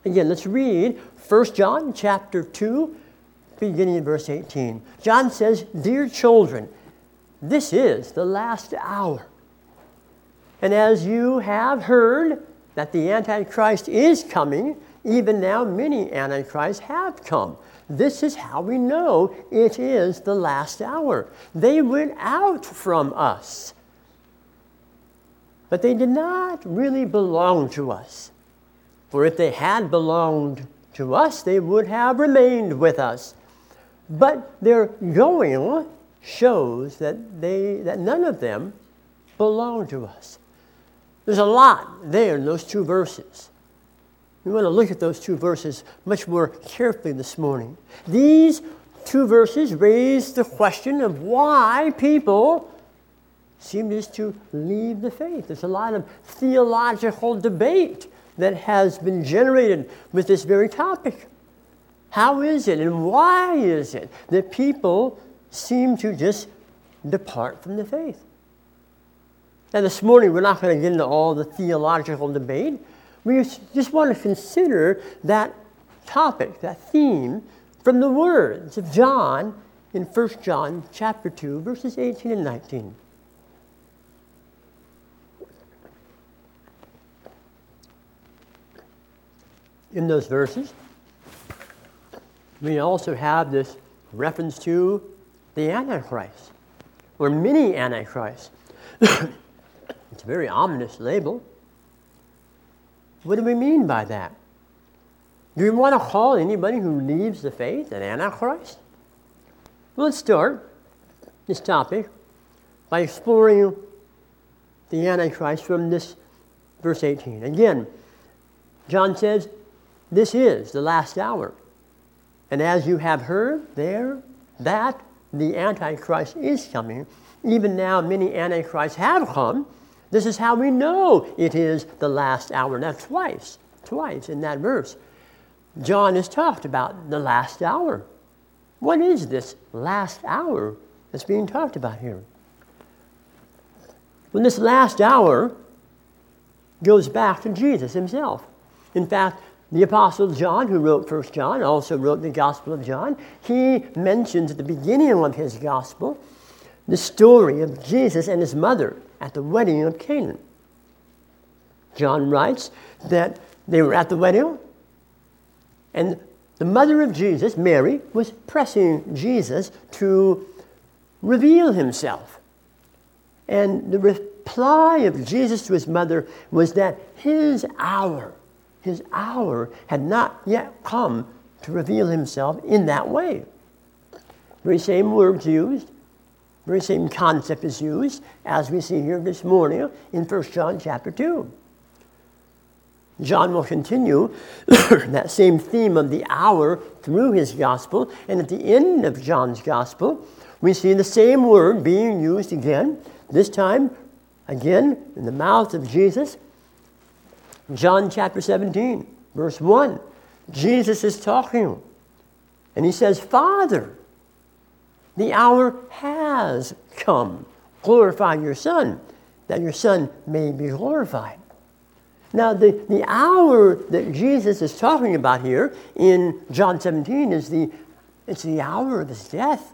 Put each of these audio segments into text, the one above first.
Again, let's read 1 John chapter 2, beginning in verse 18. John says, "Dear children, this is the last hour. And as you have heard that the Antichrist is coming, even now many Antichrists have come. This is how we know it is the last hour. They went out from us, but they did not really belong to us. For if they had belonged to us, they would have remained with us. But their going shows that none of them belong to us." There's a lot there in those two verses. We want to look at those two verses much more carefully this morning. These two verses raise the question of why people seem just to leave the faith. There's a lot of theological debate that has been generated with this very topic. How is it and why is it that people seem to just depart from the faith? Now this morning we're not going to get into all the theological debate. We just want to consider that topic, that theme, from the words of John in 1 John chapter 2, verses 18 and 19. In those verses, we also have this reference to the Antichrist, or many Antichrists. It's a very ominous label. What do we mean by that? Do we want to call anybody who leaves the faith an Antichrist? Well, let's start this topic by exploring the Antichrist from this verse 18. Again, John says, "This is the last hour. And as you have heard that the Antichrist is coming, even now many Antichrists have come. This is how we know it is the last hour." Now twice in that verse, John has talked about the last hour. What is this last hour that's being talked about here? Well, this last hour goes back to Jesus himself. In fact, the Apostle John, who wrote 1 John, also wrote the Gospel of John. He mentions at the beginning of his Gospel the story of Jesus and his mother at the wedding of Canaan. John writes that they were at the wedding, and the mother of Jesus, Mary, was pressing Jesus to reveal himself. And the reply of Jesus to his mother was that his hour had not yet come to reveal himself in that way. Very same words used, very same concept is used as we see here this morning in 1 John chapter 2. John will continue that same theme of the hour through his gospel, and at the end of John's gospel, we see the same word being used again, this time again in the mouth of Jesus. John chapter 17, verse 1. Jesus is talking, and he says, "Father, the hour has come. Glorify your Son, that your Son may be glorified." Now, the hour that Jesus is talking about here in John 17 is the hour of his death.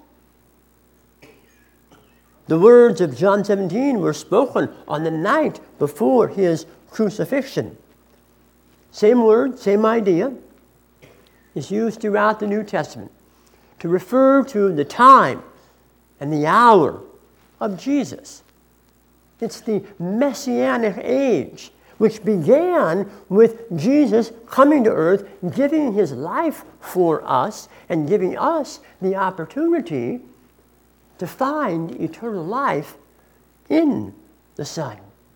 The words of John 17 were spoken on the night before his crucifixion. Same word, same idea is used throughout the New Testament to refer to the time and the hour of Jesus. It's the Messianic age, which began with Jesus coming to earth, giving his life for us, and giving us the opportunity to find eternal life in the Son.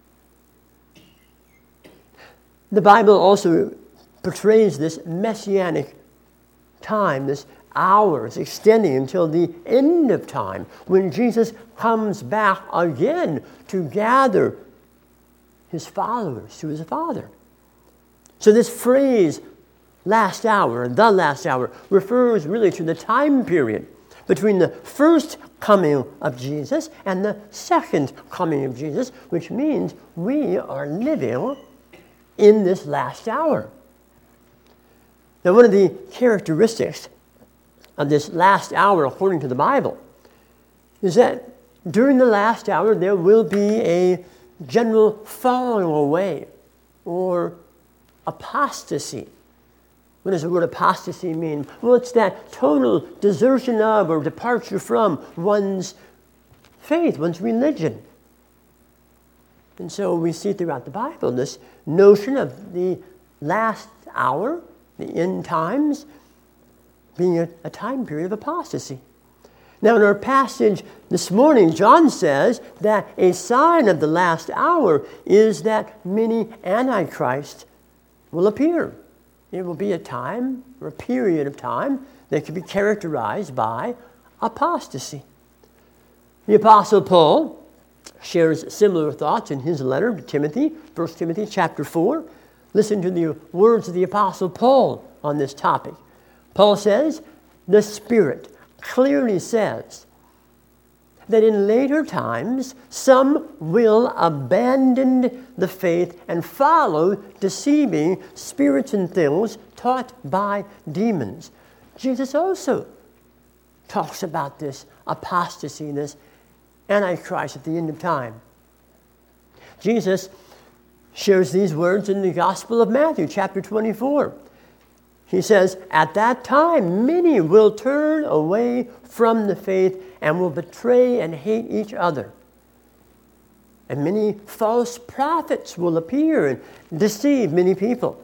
The Bible also portrays this Messianic time, this hours extending until the end of time, when Jesus comes back again to gather his followers to his Father. So this phrase, last hour, the last hour, refers really to the time period between the first coming of Jesus and the second coming of Jesus, which means we are living in this last hour. Now, one of the characteristics of this last hour, according to the Bible, is that during the last hour there will be a general falling away or apostasy. What does the word apostasy mean? Well, it's that total desertion of or departure from one's faith, one's religion. And so we see throughout the Bible this notion of the last hour, the end times, being a time period of apostasy. Now, in our passage this morning, John says that a sign of the last hour is that many antichrists will appear. It will be a time or a period of time that can be characterized by apostasy. The Apostle Paul shares similar thoughts in his letter to Timothy, 1 Timothy chapter 4. Listen to the words of the Apostle Paul on this topic. Paul says, "The Spirit clearly says that in later times some will abandon the faith and follow deceiving spirits and things taught by demons." Jesus also talks about this apostasy, this Antichrist at the end of time. Jesus shares these words in the Gospel of Matthew, chapter 24. He says, "At that time, many will turn away from the faith and will betray and hate each other. And many false prophets will appear and deceive many people."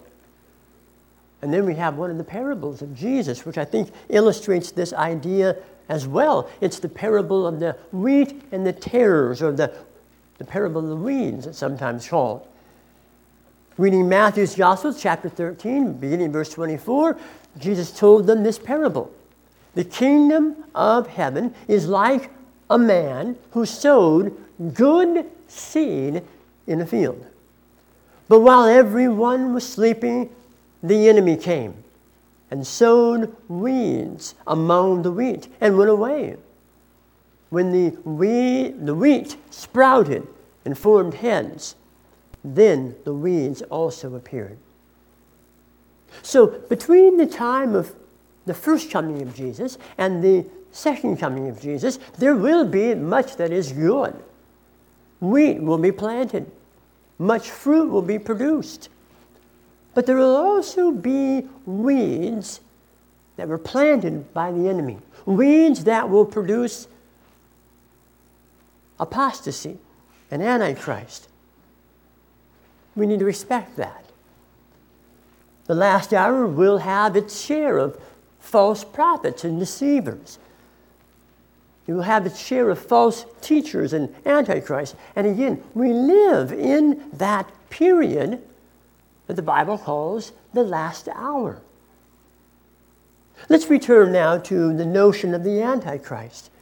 And then we have one of the parables of Jesus, which I think illustrates this idea as well. It's the parable of the wheat and the tares, or the parable of the weeds, it's sometimes called. Reading Matthew's Gospel, chapter 13, beginning verse 24, Jesus told them this parable. "The kingdom of heaven is like a man who sowed good seed in a field. But while everyone was sleeping, the enemy came and sowed weeds among the wheat and went away. When the wheat sprouted and formed heads, then the weeds also appeared." So between the time of the first coming of Jesus and the second coming of Jesus, there will be much that is good. Wheat will be planted. Much fruit will be produced. But there will also be weeds that were planted by the enemy. Weeds that will produce apostasy and antichrist. We need to respect that. The last hour will have its share of false prophets and deceivers. It will have its share of false teachers and antichrists. And again, we live in that period that the Bible calls the last hour. Let's return now to the notion of the Antichrist.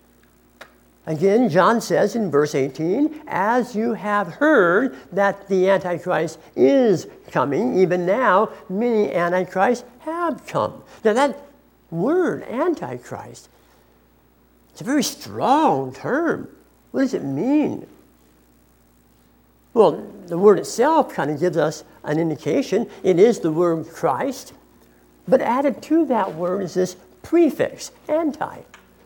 Again, John says in verse 18, "As you have heard that the Antichrist is coming, even now many Antichrists have come." Now that word, Antichrist, it's a very strong term. What does it mean? Well, the word itself kind of gives us an indication. It is the word Christ. But added to that word is this prefix, anti.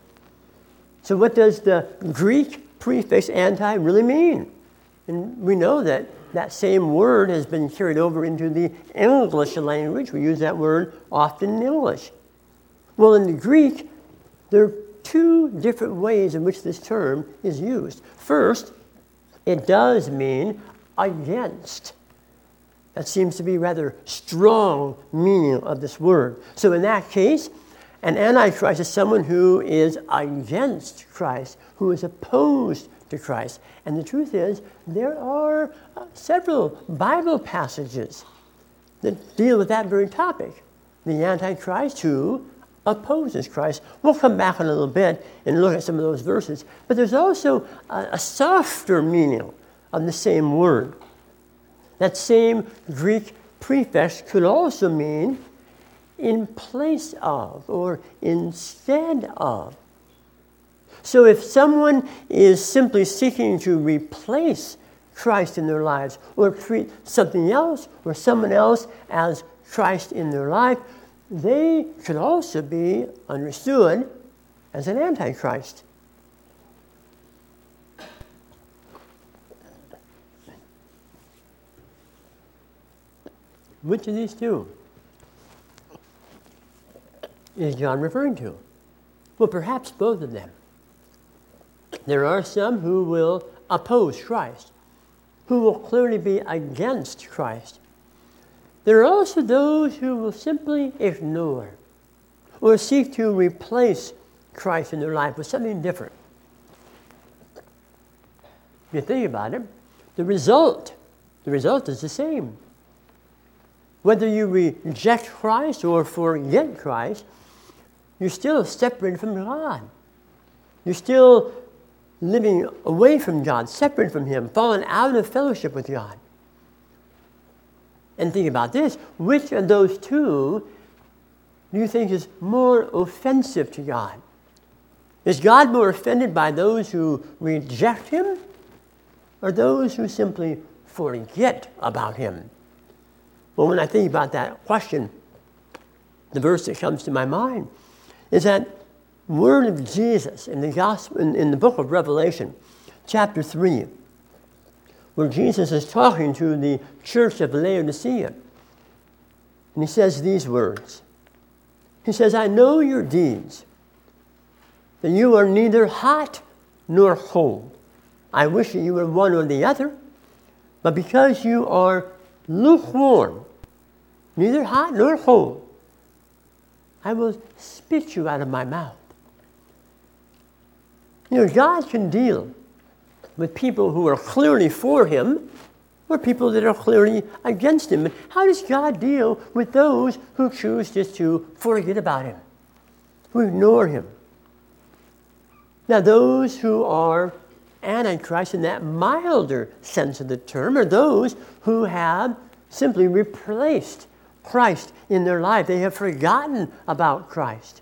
So what does the Greek prefix anti really mean? And we know that that same word has been carried over into the English language. We use that word often in English. Well, in the Greek, there are two different ways in which this term is used. First, it does mean against. That seems to be rather strong meaning of this word. So in that case, an antichrist is someone who is against Christ, who is opposed to Christ. And the truth is, there are several Bible passages that deal with that very topic. The antichrist who opposes Christ. We'll come back in a little bit and look at some of those verses. But there's also a softer meaning of the same word. That same Greek prefix could also mean in place of or instead of. So if someone is simply seeking to replace Christ in their lives or treat something else or someone else as Christ in their life, they could also be understood as an antichrist. Which of these two is John referring to? Well, perhaps both of them. There are some who will oppose Christ, who will clearly be against Christ. There are also those who will simply ignore or seek to replace Christ in their life with something different. If you think about it, the result is the same. Whether you reject Christ or forget Christ, you're still separated from God. You're still living away from God, separate from Him, falling out of fellowship with God. And think about this. Which of those two do you think is more offensive to God? Is God more offended by those who reject Him or those who simply forget about Him? Well, when I think about that question, the verse that comes to my mind is that word of Jesus in the gospel, in the book of Revelation, chapter 3, where Jesus is talking to the church of Laodicea. And He says these words. He says, I know your deeds, that you are neither hot nor cold. I wish that you were one or the other, but because you are lukewarm, neither hot nor cold, I will spit you out of my mouth. You know, God can deal with people who are clearly for Him or people that are clearly against Him. And how does God deal with those who choose just to forget about Him, who ignore Him? Now, those who are Antichrist in that milder sense of the term are those who have simply replaced Christ in their life. They have forgotten about Christ.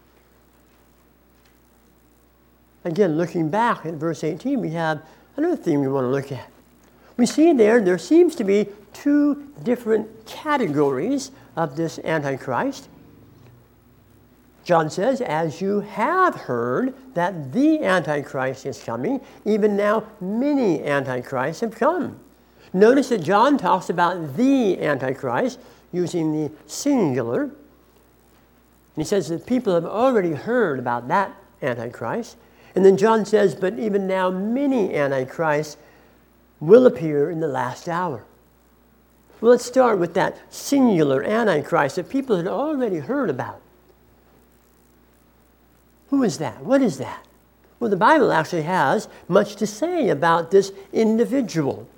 Again, looking back at verse 18, we have another thing we want to look at. We see there seems to be two different categories of this Antichrist. John says, as you have heard that the Antichrist is coming, even now many Antichrists have come. Notice that John talks about the Antichrist using the singular. And he says that people have already heard about that Antichrist. And then John says, but even now many Antichrists will appear in the last hour. Well, let's start with that singular Antichrist that people had already heard about. Who is that? What is that? Well, the Bible actually has much to say about this individual.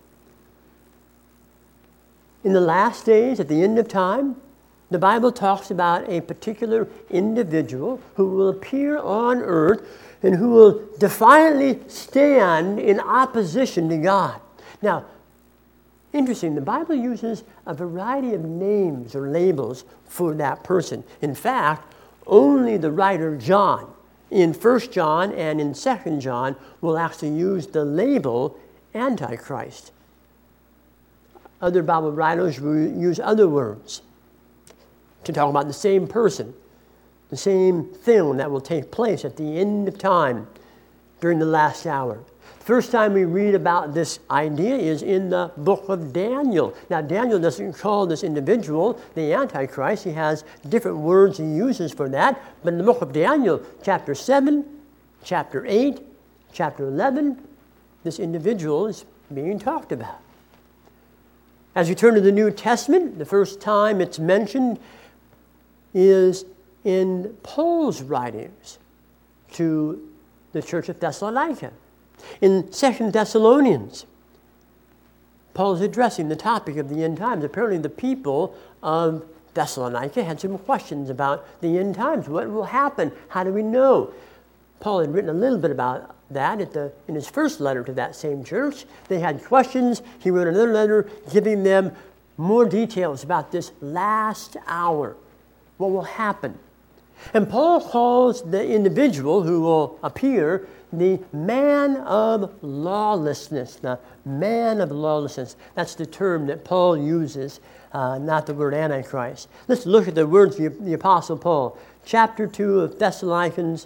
In the last days, at the end of time, the Bible talks about a particular individual who will appear on earth and who will defiantly stand in opposition to God. Now, interesting, the Bible uses a variety of names or labels for that person. In fact, only the writer John, in 1 John and in 2 John, will actually use the label Antichrist. Other Bible writers will use other words to talk about the same person, the same thing that will take place at the end of time during the last hour. The first time we read about this idea is in the book of Daniel. Now, Daniel doesn't call this individual the Antichrist. He has different words he uses for that. But in the book of Daniel, chapter 7, chapter 8, chapter 11, this individual is being talked about. As you turn to the New Testament, the first time it's mentioned is in Paul's writings to the church of Thessalonica. In 2 Thessalonians, Paul is addressing the topic of the end times. Apparently the people of Thessalonica had some questions about the end times. What will happen? How do we know? Paul had written a little bit about that in his first letter to that same church. They had questions. He wrote another letter giving them more details about this last hour. What will happen? And Paul calls the individual who will appear the man of lawlessness. The man of lawlessness. That's the term that Paul uses, not the word Antichrist. Let's look at the words of the Apostle Paul. Chapter 2 of Thessalonians,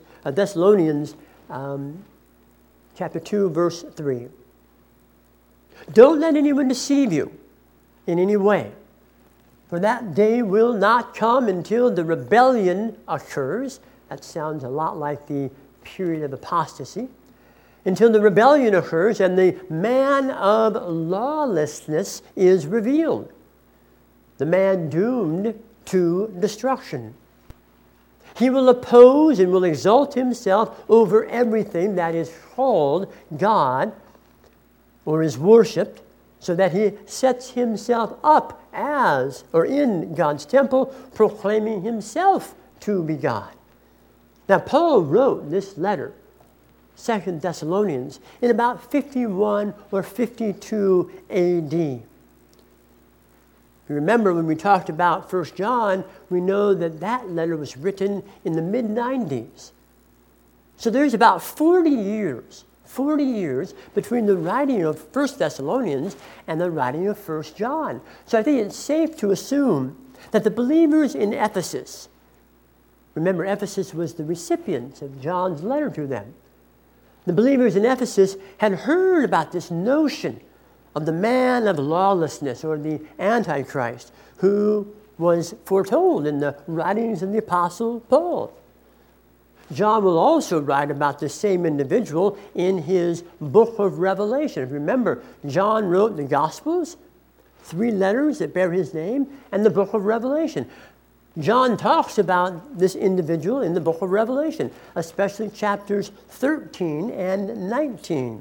chapter 2, verse 3. Don't let anyone deceive you in any way, for that day will not come until the rebellion occurs. That sounds a lot like the period of apostasy. Until the rebellion occurs and the man of lawlessness is revealed, the man doomed to destruction. He will oppose and will exalt himself over everything that is called God or is worshipped, so that he sets himself up as or in God's temple, proclaiming himself to be God. Now, Paul wrote this letter, 2 Thessalonians, in about 51 or 52 A.D. You remember when we talked about 1 John, we know that that letter was written in the mid-90s. So there's about 40 years between the writing of 1 Thessalonians and the writing of 1 John. So I think it's safe to assume that the believers in Ephesus, remember Ephesus was the recipient of John's letter to them, the believers in Ephesus had heard about this notion of the man of lawlessness, or the Antichrist, who was foretold in the writings of the Apostle Paul. John will also write about the same individual in his book of Revelation. Remember, John wrote the Gospels, 3 letters that bear his name, and the book of Revelation. John talks about this individual in the book of Revelation, especially chapters 13 and 19.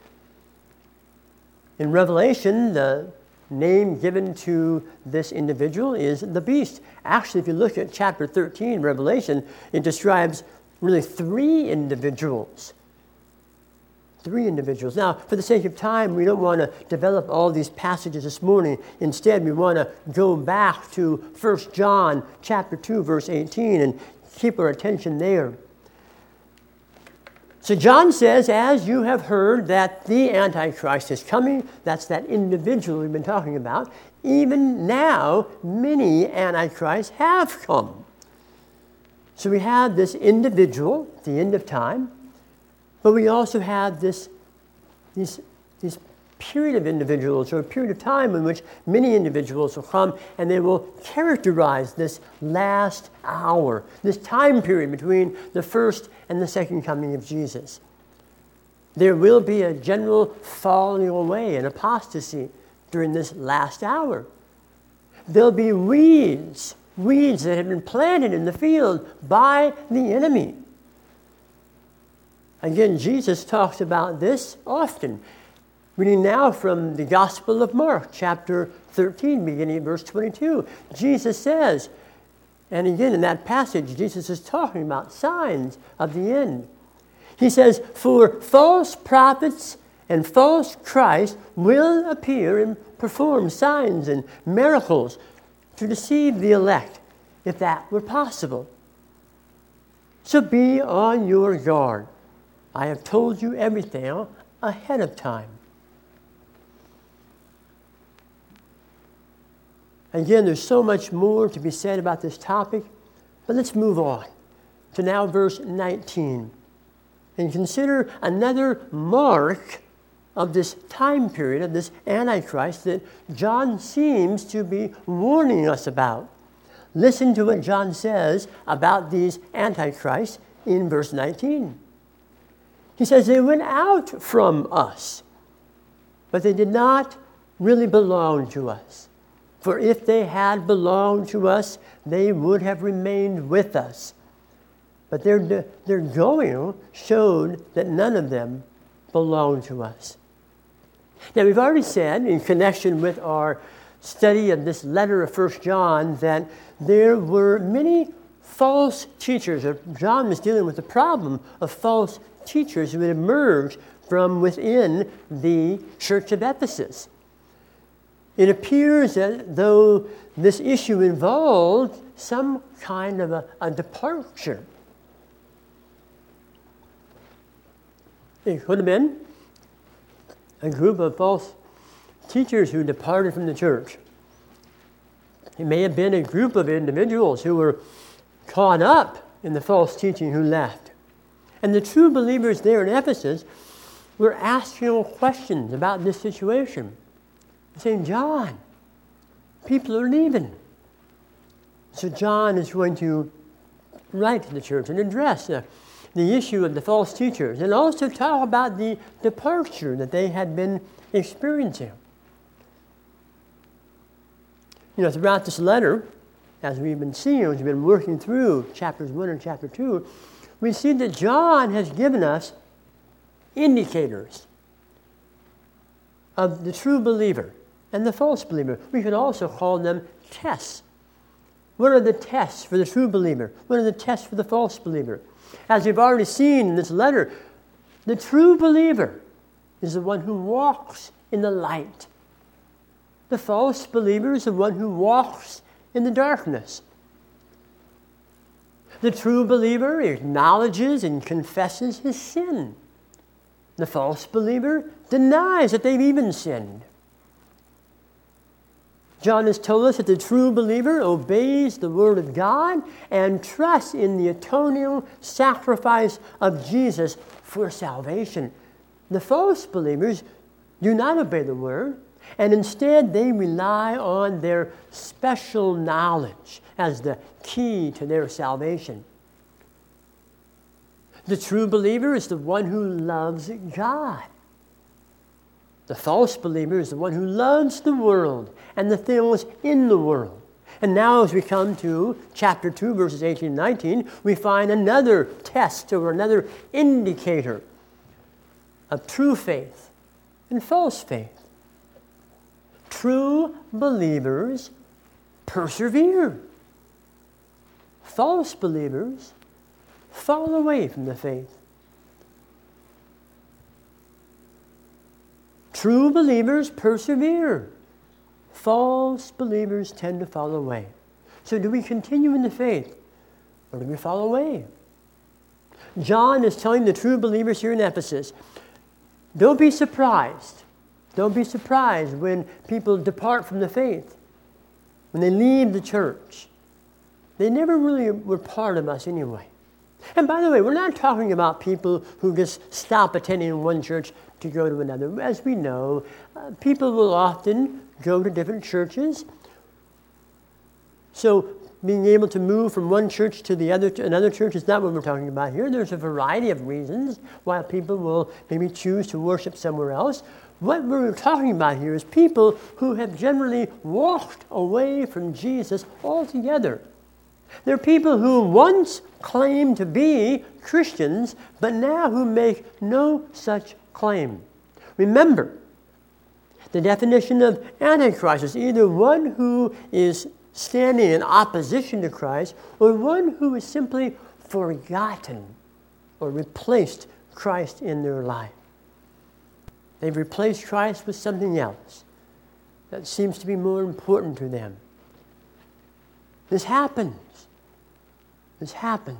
In Revelation, the name given to this individual is the beast. Actually, if you look at chapter 13, Revelation, it describes really 3 individuals. 3 individuals. Now, for the sake of time, we don't want to develop all these passages this morning. Instead, we want to go back to 1 John chapter 2, verse 18, and keep our attention there. So John says, as you have heard that the Antichrist is coming, that's that individual we've been talking about, even now many Antichrists have come. So we have this individual at the end of time, but we also have this period of individuals, or a period of time in which many individuals will come, and they will characterize this last hour, this time period between the first and the second coming of Jesus. There will be a general falling away and apostasy during this last hour. There'll be weeds that have been planted in the field by the enemy. Again, Jesus talks about this often. Reading now from the Gospel of Mark, chapter 13, beginning at verse 22. Jesus says, and again in that passage, Jesus is talking about signs of the end. He says, for false prophets and false Christs will appear and perform signs and miracles to deceive the elect, if that were possible. So be on your guard. I have told you everything ahead of time. Again, there's so much more to be said about this topic, but let's move on to now verse 19 and consider another mark of this time period, of this Antichrist that John seems to be warning us about. Listen to what John says about these Antichrists in verse 19. He says, they went out from us, but they did not really belong to us. For if they had belonged to us, they would have remained with us. But their going showed that none of them belonged to us. Now, we've already said, in connection with our study of this letter of 1 John, that there were many false teachers. John was dealing with the problem of false teachers who had emerged from within the church of Ephesus. It appears that though this issue involved some kind of a departure. It could have been a group of false teachers who departed from the church. It may have been a group of individuals who were caught up in the false teaching who left. And the true believers there in Ephesus were asking questions about this situation, saying, John, people are leaving. So John is going to write to the church and address the issue of the false teachers and also talk about the departure that they had been experiencing. Throughout this letter, as we've been seeing, as we've been working through chapters 1 and chapter 2, we see that John has given us indicators of the true believer and the false believer. We could also call them tests. What are the tests for the true believer? What are the tests for the false believer? As we've already seen in this letter, the true believer is the one who walks in the light. The false believer is the one who walks in the darkness. The true believer acknowledges and confesses his sin. The false believer denies that they've even sinned. John has told us that the true believer obeys the Word of God and trusts in the atoning sacrifice of Jesus for salvation. The false believers do not obey the Word, and instead they rely on their special knowledge as the key to their salvation. The true believer is the one who loves God. The false believer is the one who loves the world and the things in the world. And now as we come to chapter 2, verses 18 and 19, we find another test or another indicator of true faith and false faith. True believers persevere. False believers fall away from the faith. True believers persevere. False believers tend to fall away. So do we continue in the faith or do we fall away? John is telling the true believers here in Ephesus, don't be surprised. Don't be surprised when people depart from the faith, when they leave the church. They never really were part of us anyway. And by the way, we're not talking about people who just stop attending one church to go to another. As we know, people will often go to different churches. So being able to move from one church to the other, to another church, is not what we're talking about here. There's a variety of reasons why people will maybe choose to worship somewhere else. What we're talking about here is people who have generally walked away from Jesus altogether. They're people who once claimed to be Christians, but now who make no such claim. Remember, the definition of Antichrist is either one who is standing in opposition to Christ or one who is simply forgotten or replaced Christ in their life. They've replaced Christ with something else that seems to be more important to them. This happens. This happens.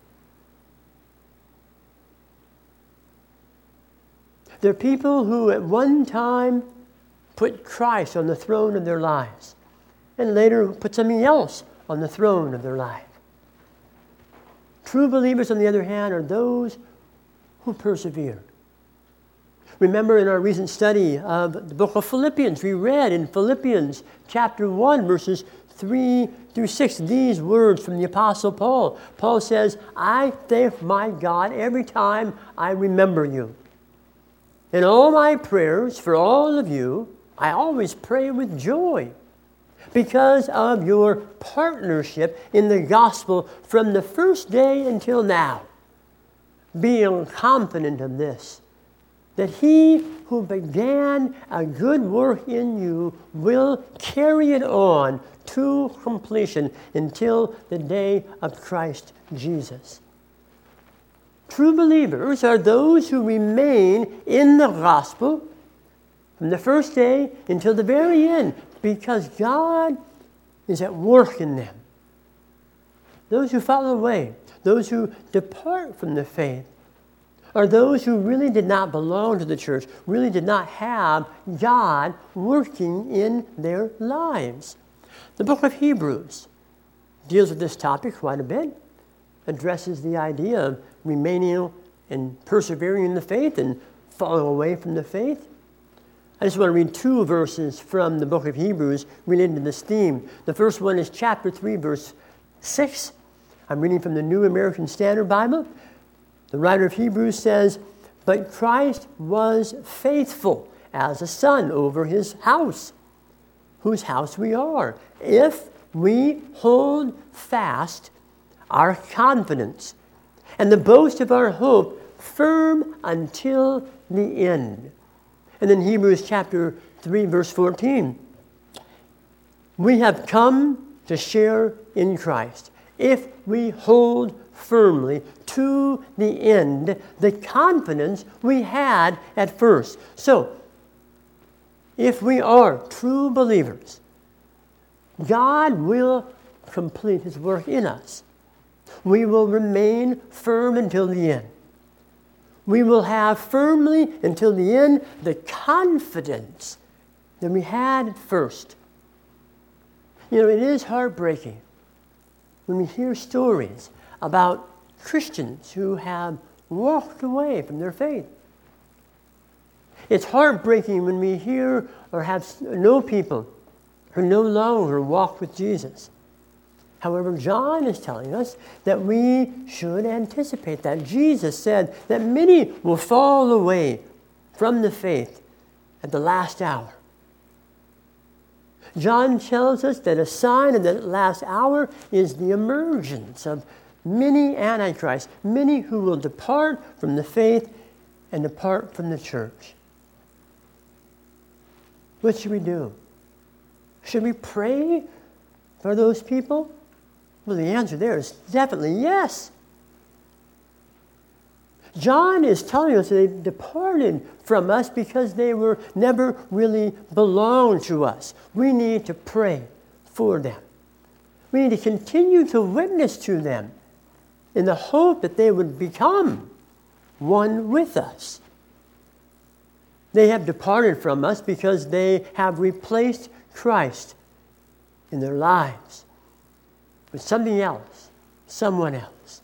There are people who at one time put Christ on the throne of their lives and later put something else on the throne of their life. True believers, on the other hand, are those who persevere. Remember in our recent study of the book of Philippians, we read in Philippians chapter 1, verses 3 through 6, these words from the Apostle Paul. Paul says, I thank my God every time I remember you. In all my prayers for all of you, I always pray with joy because of your partnership in the gospel from the first day until now, being confident of this, that he who began a good work in you will carry it on to completion until the day of Christ Jesus. True believers are those who remain in the gospel from the first day until the very end because God is at work in them. Those who fall away, those who depart from the faith, are those who really did not belong to the church, really did not have God working in their lives. The book of Hebrews deals with this topic quite a bit, addresses the idea of remaining and persevering in the faith and falling away from the faith. I just want to read 2 verses from the book of Hebrews related to this theme. The first one is chapter 3, verse 6. I'm reading from the New American Standard Bible. The writer of Hebrews says, "But Christ was faithful as a son over his house, whose house we are, if we hold fast our confidence and the boast of our hope firm until the end." And then Hebrews chapter 3, verse 14. "We have come to share in Christ, if we hold firmly to the end the confidence we had at first." So, if we are true believers, God will complete his work in us. We will remain firm until the end. We will have firmly until the end the confidence that we had at first. You know, it is heartbreaking when we hear stories about Christians who have walked away from their faith. It's heartbreaking when we hear or know people who no longer walk with Jesus. However, John is telling us that we should anticipate that. Jesus said that many will fall away from the faith at the last hour. John tells us that a sign of the last hour is the emergence of many antichrists, many who will depart from the faith and depart from the church. What should we do? Should we pray for those people? Well, the answer there is definitely yes. John is telling us that they departed from us because they were never really belonged to us. We need to pray for them. We need to continue to witness to them in the hope that they would become one with us. They have departed from us because they have replaced Christ in their lives with something else, someone else.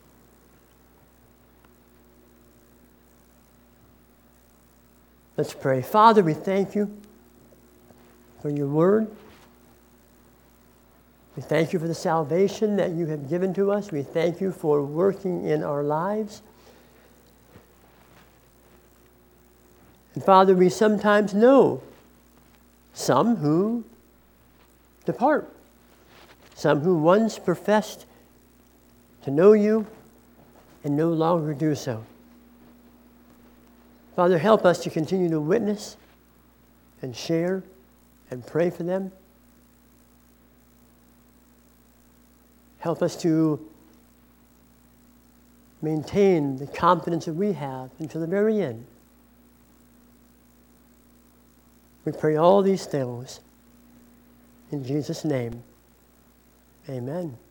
Let's pray. Father, we thank you for your word. We thank you for the salvation that you have given to us. We thank you for working in our lives. And Father, we sometimes know some who depart, some who once professed to know you and no longer do so. Father, help us to continue to witness and share and pray for them. Help us to maintain the confidence that we have until the very end. We pray all these things in Jesus' name. Amen.